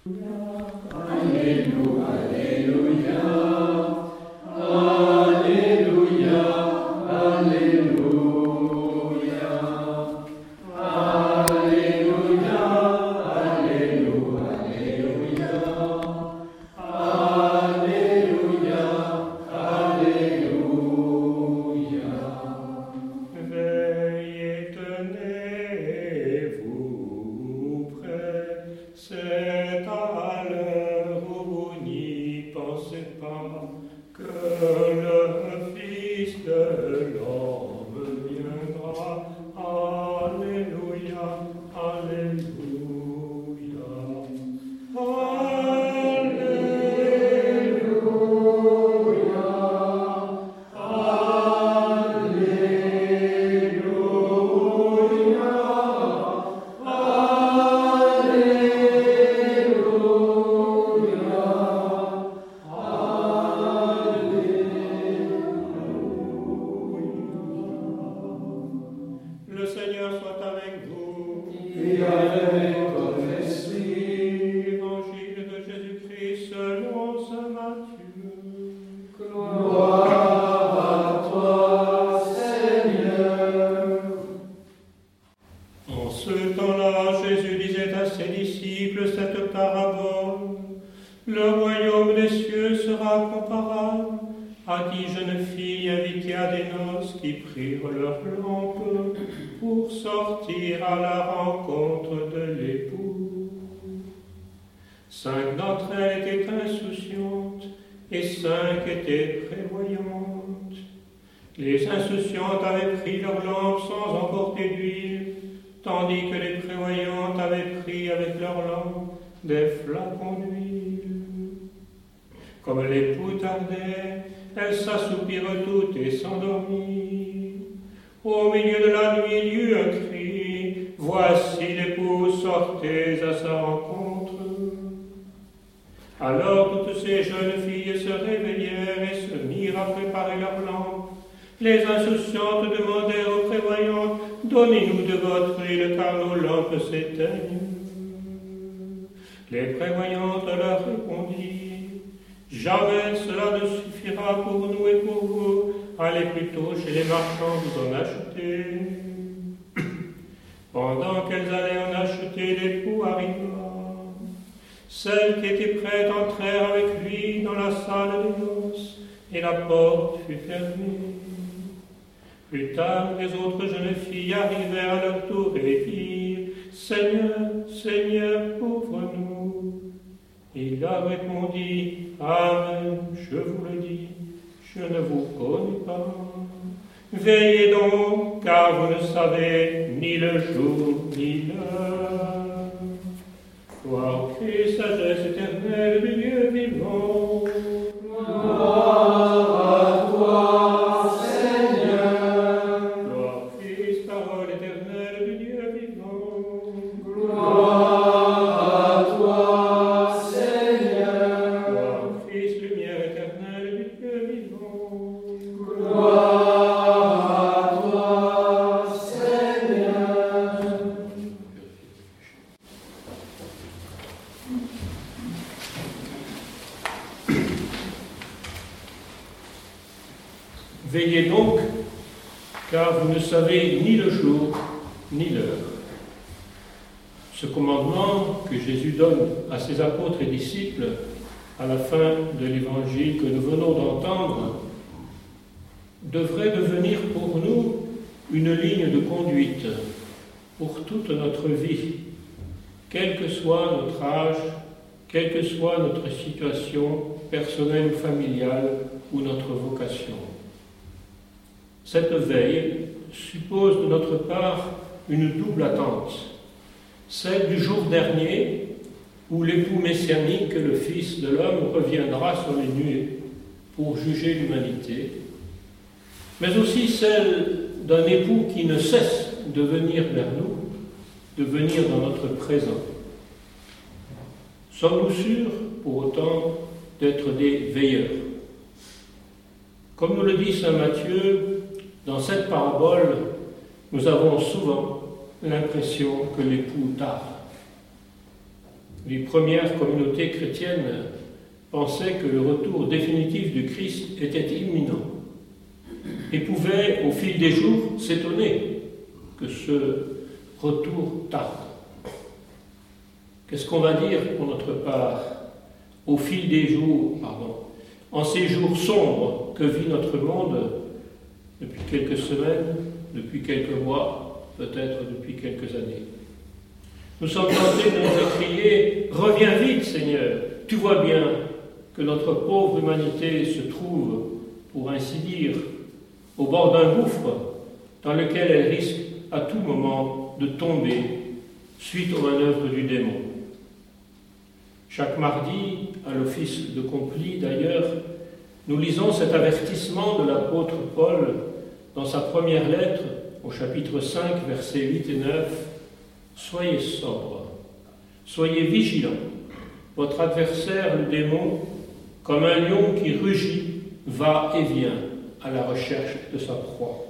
Alléluia, Alléluia, Alléluia, Alléluia, Alléluia, Alléluia, Alléluia, Alléluia. Veillez, tenez-vous prêts, c'est à l'heure où vous n'y pensez pas que le Fils de l'homme viendra. Alléluia, Alléluia, Le Seigneur soit avec vous. Et avec ton esprit, Évangile de Jésus-Christ selon saint Matthieu. gloire à toi, Seigneur. En ce temps-là, Jésus disait à ses disciples cette parabole. Le royaume des cieux sera comparable à 10 jeunes filles invitées à des noces qui prirent leurs lampes pour sortir à la rencontre de l'époux. 5 d'entre elles étaient insouciantes et 5 étaient prévoyantes. Les insouciantes avaient pris leurs lampes sans emporter d'huile, tandis que les prévoyantes avaient pris avec leurs lampes des flacons d'huile. Comme l'époux tardait, elles s'assoupirent toutes et s'endormirent. Au milieu de la nuit, il y eut un cri, « Voici l'époux, sortez à sa rencontre !» Alors toutes ces jeunes filles se réveillèrent et se mirent à préparer leurs lampes. Les insouciantes demandèrent aux prévoyantes, « Donnez-nous de votre huile, car nos lampes s'éteignent. » Les prévoyantes leur répondirent, « Jamais cela ne suffira pour nous et pour vous. Allez plutôt chez les marchands vous en acheter. » Pendant qu'elles allaient en acheter, l'époux arriva. Celles qui étaient prêtes entrèrent avec lui dans la salle des noces, et la porte fut fermée. Plus tard, les autres jeunes filles arrivèrent à leur tour et dirent, « Seigneur, Seigneur, ouvre-nous. » Il leur répondit, « Amen, je vous le dis, je ne vous connais pas. Veillez donc, car vous ne savez ni le jour ni l'heure. » Gloire au Christ, sagesse éternelle du Dieu vivant. Gloire à toi, Seigneur. Gloire au Christ, parole éternelle du Dieu vivant. Gloire à toi, Seigneur. Gloire au Christ, lumière éternelle du Dieu vivant. Gloire à toi, Seigneur. Veillez donc, car vous ne savez ni le jour ni l'heure. Ce commandement que Jésus donne à ses apôtres et disciples à la fin de l'évangile que nous venons d'entendre devrait devenir pour nous une ligne de conduite pour toute notre vie, quel que soit notre âge, quelle que soit notre situation personnelle ou familiale ou notre vocation. Cette veille suppose de notre part une double attente, celle du jour dernier où l'époux messianique, le Fils de l'homme, reviendra sur les nuées pour juger l'humanité, mais aussi celle d'un époux qui ne cesse de venir vers nous, de venir dans notre présent. Sommes-nous sûrs, pour autant, d'être des veilleurs? Comme nous le dit saint Matthieu, dans cette parabole, nous avons souvent l'impression que l'époux tarde. les premières communautés chrétiennes pensaient que le retour définitif du Christ était imminent et pouvaient, au fil des jours, s'étonner que ce retour tarde. Qu'est-ce qu'on va dire pour notre part au fil des jours, en ces jours sombres que vit notre monde depuis quelques semaines, depuis quelques mois, peut-être depuis quelques années? Nous sommes tentés de nous écrier « Reviens vite, Seigneur ! Tu vois bien que notre pauvre humanité se trouve, pour ainsi dire, au bord d'un gouffre dans lequel elle risque à tout moment de tomber suite aux manœuvres du démon. » Chaque mardi, à l'office de Complis d'ailleurs, nous lisons cet avertissement de l'apôtre Paul dans sa première lettre, au chapitre 5, versets 8 et 9. « Soyez sobres, soyez vigilants. Votre adversaire, le démon, comme un lion qui rugit, va et vient à la recherche de sa proie.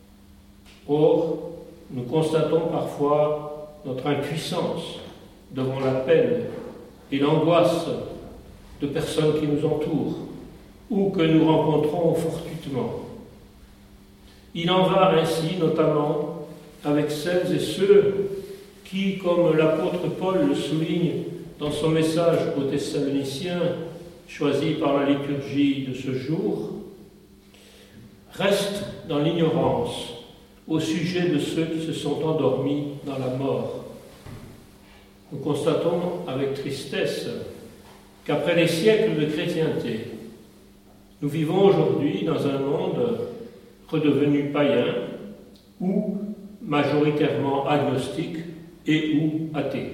Or, nous constatons parfois notre impuissance devant la peine et l'angoisse de personnes qui nous entourent ou que nous rencontrons fortuitement. Il en va ainsi notamment avec celles et ceux qui, comme l'apôtre Paul le souligne dans son message aux Thessaloniciens, choisi par la liturgie de ce jour, restent dans l'ignorance au sujet de ceux qui se sont endormis dans la mort. Nous constatons avec tristesse qu'après des siècles de chrétienté, nous vivons aujourd'hui dans un monde redevenu païen ou majoritairement agnostique et ou athée.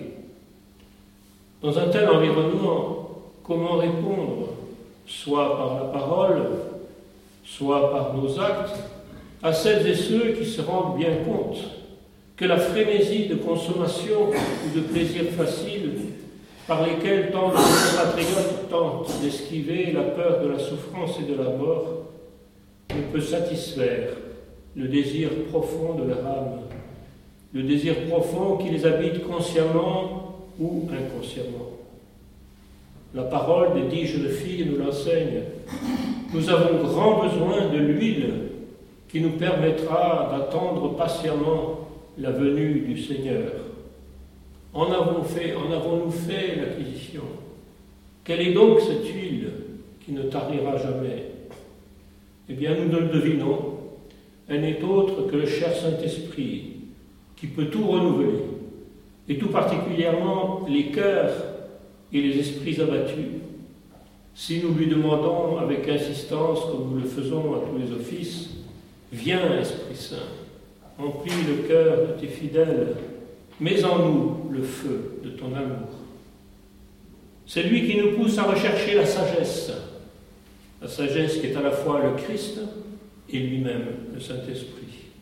Dans un tel environnement, comment répondre, soit par la parole, soit par nos actes, à celles et ceux qui se rendent bien compte que la frénésie de consommation ou de plaisirs faciles par lesquels tant de compatriotes tentent d'esquiver la peur de la souffrance et de la mort ne peut satisfaire le désir profond de leur âme, le désir profond qui les habite consciemment ou inconsciemment. La parole des 10 jeunes filles nous l'enseigne. Nous avons grand besoin de l'huile qui nous permettra d'attendre patiemment la venue du Seigneur. En avons-nous fait l'acquisition? Quelle est donc cette huile qui ne tarira jamais? Eh bien, nous le devinons. Elle n'est autre que le cher Saint-Esprit qui peut tout renouveler, et tout particulièrement les cœurs et les esprits abattus. Si nous lui demandons avec insistance, comme nous le faisons à tous les offices, « Viens, Esprit Saint, remplis le cœur de tes fidèles, mets en nous le feu de ton amour. » C'est lui qui nous pousse à rechercher la sagesse qui est à la fois le Christ et lui-même, le Saint-Esprit.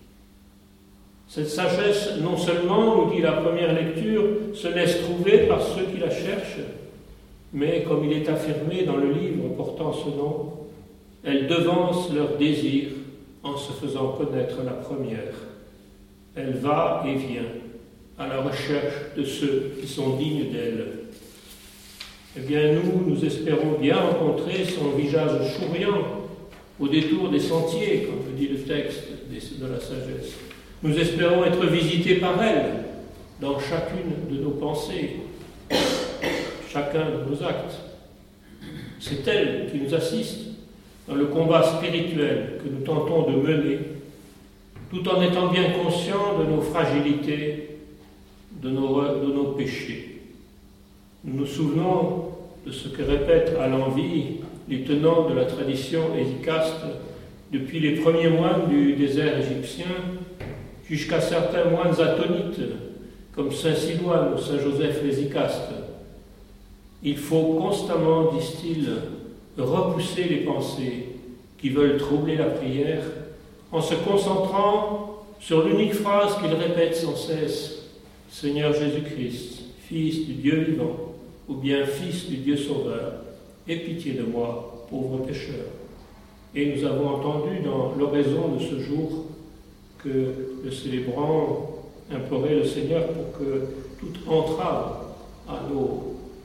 Cette sagesse, non seulement, nous dit la première lecture, se laisse trouver par ceux qui la cherchent, mais comme il est affirmé dans le livre portant ce nom, elle devance leur désir en se faisant connaître la première. Elle va et vient à la recherche de ceux qui sont dignes d'elle. Eh bien, nous espérons bien rencontrer son visage souriant au détour des sentiers, comme le dit le texte de la sagesse. Nous espérons être visités par elle dans chacune de nos pensées, chacun de nos actes. C'est elle qui nous assiste dans le combat spirituel que nous tentons de mener, tout en étant bien conscients de nos fragilités, de nos péchés. Nous nous souvenons de ce que répètent à l'envi les tenants de la tradition hésicaste depuis les premiers moines du désert égyptien jusqu'à certains moines atonites comme saint Silouane ou saint Joseph l'Hésicaste. Il faut constamment, disent-ils, repousser les pensées qui veulent troubler la prière en se concentrant sur l'unique phrase qu'ils répètent sans cesse: « Seigneur Jésus-Christ, Fils du Dieu vivant, ou bien Fils du Dieu sauveur, aie pitié de moi, pauvre pécheur. » Et nous avons entendu dans l'oraison de ce jour que le célébrant implorait le Seigneur pour que toute entrave à nos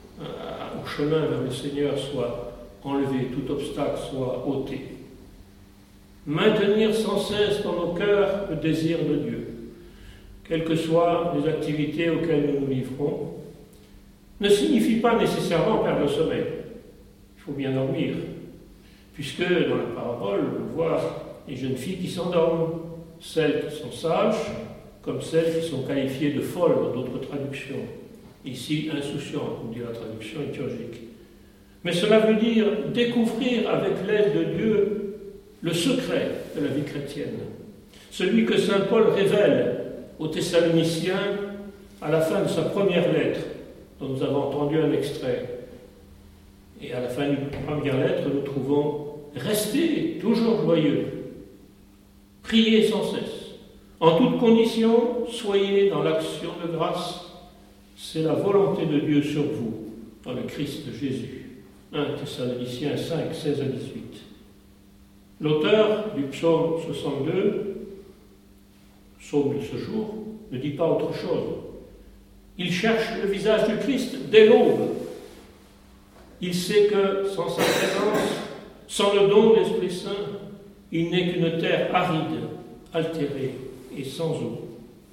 chemin vers le Seigneur soit enlevé, tout obstacle soit ôté. Maintenir sans cesse dans nos cœurs le désir de Dieu, quelles que soient les activités auxquelles nous nous livrons, ne signifie pas nécessairement perdre le sommeil. Il faut bien dormir, puisque dans la parabole, on voit les jeunes filles qui s'endorment, celles qui sont sages, comme celles qui sont qualifiées de folles dans d'autres traductions. Ici, insouciantes, nous dit la traduction liturgique. Mais cela veut dire découvrir avec l'aide de Dieu le secret de la vie chrétienne, celui que saint Paul révèle aux Thessaloniciens à la fin de sa première lettre, dont nous avons entendu un extrait. Et à la fin de la première lettre, nous trouvons « Restez toujours joyeux, priez sans cesse, en toutes conditions, soyez dans l'action de grâce, c'est la volonté de Dieu sur vous, dans le Christ Jésus. » 1 Thessaloniciens 5, 16 à 18. L'auteur du psaume 62, psaume de ce jour, ne dit pas autre chose. Il cherche le visage du Christ dès l'aube. Il sait que sans sa présence, sans le don de l'Esprit Saint, il n'est qu'une terre aride, altérée et sans eau.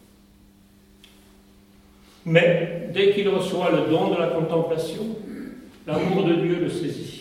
Mais dès qu'il reçoit le don de la contemplation, l'amour de Dieu le saisit.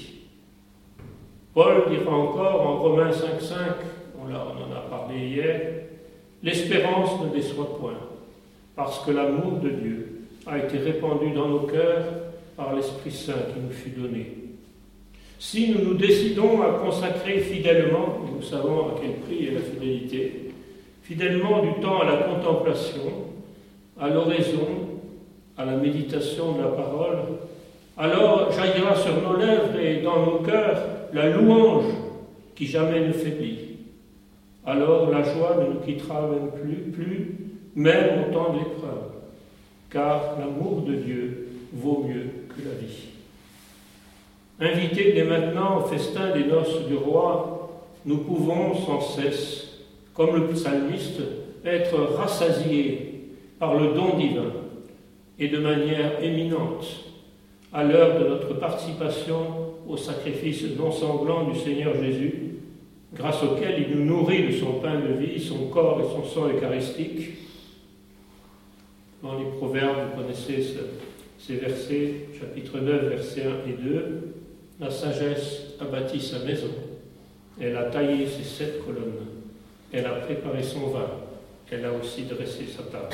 Paul dira encore en Romains 5,5, on en a parlé hier, l'espérance ne déçoit point, parce que l'amour de Dieu a été répandu dans nos cœurs par l'Esprit Saint qui nous fut donné. Si nous nous décidons à consacrer fidèlement, et nous savons à quel prix est la fidélité, fidèlement du temps à la contemplation, à l'oraison, à la méditation de la parole, alors jaillira sur nos lèvres et dans nos cœurs la louange qui jamais ne faiblit. Alors la joie ne nous quittera même plus, même au temps de l'épreuve, car l'amour de Dieu vaut mieux que la vie. Invités dès maintenant au festin des noces du roi, nous pouvons sans cesse, comme le psalmiste, être rassasiés par le don divin et de manière éminente à l'heure de notre participation au sacrifice non sanglant du Seigneur Jésus, grâce auquel il nous nourrit de son pain de vie, son corps et son sang eucharistique. Dans les Proverbes, vous connaissez ces versets, chapitre 9, versets 1 et 2. La sagesse a bâti sa maison, elle a taillé ses 7 colonnes, elle a préparé son vin, elle a aussi dressé sa table.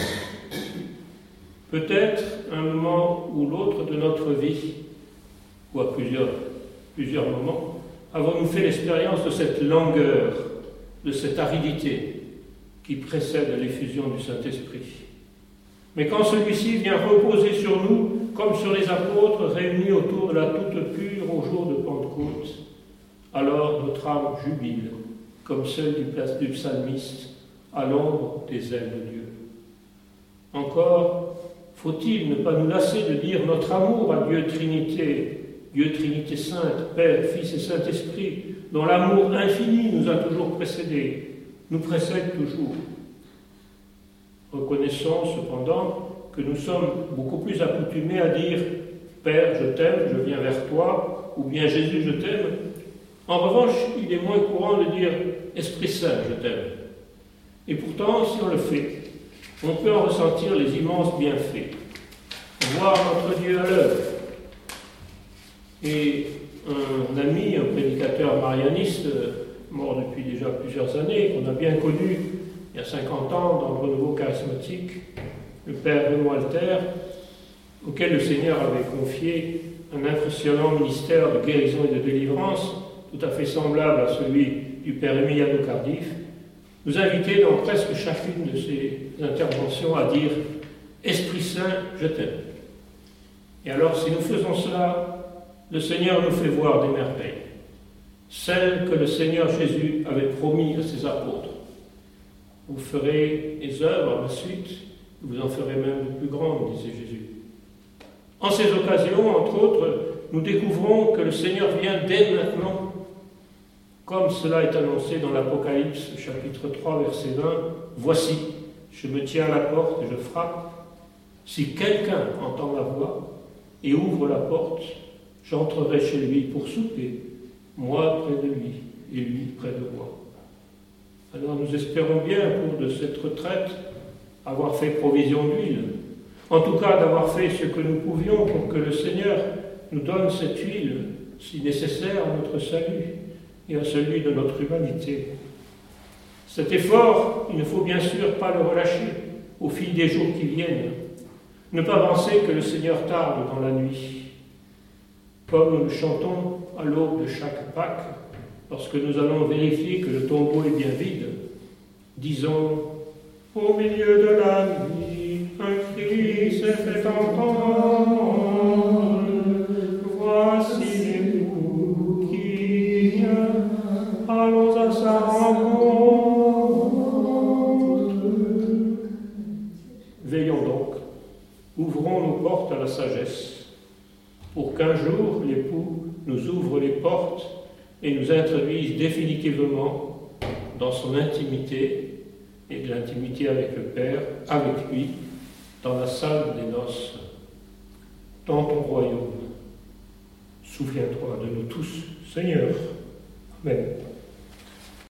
Peut-être un moment ou l'autre de notre vie, ou à plusieurs moments, avons-nous fait l'expérience de cette langueur, de cette aridité qui précède l'effusion du Saint-Esprit. Mais quand celui-ci vient reposer sur nous, comme sur les apôtres réunis autour de la toute pure au jour de Pentecôte, alors notre âme jubile, comme celle du psalmiste, à l'ombre des ailes de Dieu. Encore, faut-il ne pas nous lasser de dire notre amour à Dieu Trinité sainte, Père, Fils et Saint-Esprit, dont l'amour infini nous a toujours précédés, nous précède toujours. Reconnaissons cependant que nous sommes beaucoup plus accoutumés à dire « Père, je t'aime, je viens vers toi » ou bien « Jésus, je t'aime ». En revanche, il est moins courant de dire « Esprit Saint, je t'aime ». Et pourtant, si on le fait, on peut en ressentir les immenses bienfaits, voir notre Dieu à l'œuvre. Et un ami, un prédicateur marianiste, mort depuis déjà plusieurs années, qu'on a bien connu il y a 50 ans dans le renouveau charismatique, le père Raymond Alter, auquel le Seigneur avait confié un impressionnant ministère de guérison et de délivrance, tout à fait semblable à celui du père Emiliano Cardif, nous invitait dans presque chacune de ses interventions à dire « Esprit Saint, je t'aime ». Et alors, si nous faisons cela, le Seigneur nous fait voir des merveilles, celles que le Seigneur Jésus avait promis à ses apôtres. Vous ferez les œuvres à la suite, vous en ferez même de plus grandes, disait Jésus. En ces occasions, entre autres, nous découvrons que le Seigneur vient dès maintenant, comme cela est annoncé dans l'Apocalypse, chapitre 3, verset 20, « Voici, je me tiens à la porte et je frappe. Si quelqu'un entend ma voix et ouvre la porte, j'entrerai chez lui pour souper, moi près de lui et lui près de moi. Alors nous espérons bien, au cours de cette retraite, avoir fait provision d'huile, en tout cas d'avoir fait ce que nous pouvions pour que le Seigneur nous donne cette huile si nécessaire à notre salut et à celui de notre humanité. Cet effort, il ne faut bien sûr pas le relâcher au fil des jours qui viennent. Ne pas penser que le Seigneur tarde dans la nuit. Comme nous le chantons à l'aube de chaque Pâques, lorsque nous allons vérifier que le tombeau est bien vide, disons « Au milieu de la nuit, un cri s'est fait entendre. Voici l'époux qui vient, allons à sa rencontre. » Veillons donc, ouvrons nos portes à la sagesse, pour qu'un jour l'époux nous ouvre les portes et nous introduise définitivement dans son intimité et de l'intimité avec le Père, avec lui, dans la salle des noces, dans ton royaume. Souviens-toi de nous tous, Seigneur. Amen.